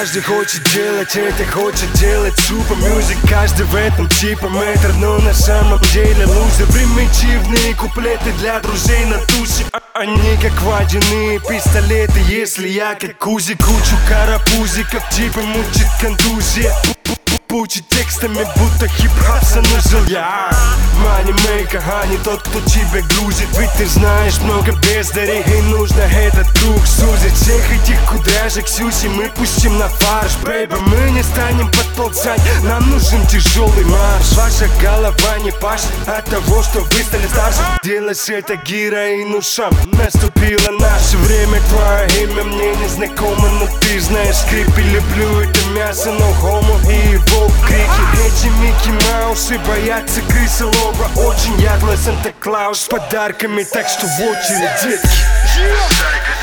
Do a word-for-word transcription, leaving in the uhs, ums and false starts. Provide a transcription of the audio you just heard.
Каждый хочет делать это, хочет делать супер мюзик. Каждый в этом типа мэтр, но на самом деле лузер. Примитивные куплеты для друзей на тусе, а они как водяные пистолеты. Если я как Кузи, кучу карапузиков типа мучит контузия. Пучит текстами, будто хип-хоп санузел. Я манимейкер, а не тот, кто тебя грузит. Ведь ты знаешь много бездарей, и нужно этот круг сузить. Всех этих кудряшек Сюси мы пустим на фарш, бэйби. Мы не станем подползать, нам нужен тяжелый марш. Ваша голова не пашет от того, что вы стали старше. Делаешь это героин ушам, наступило наше время. Твое имя мне не знакомо, но ты знаешь скрипы. Люблю это мясо, но хомо и его крики. Эти Микки Маусы боятся крысолова. Очень ядло Санта-Клаус с подарками, так что в очередь, детки.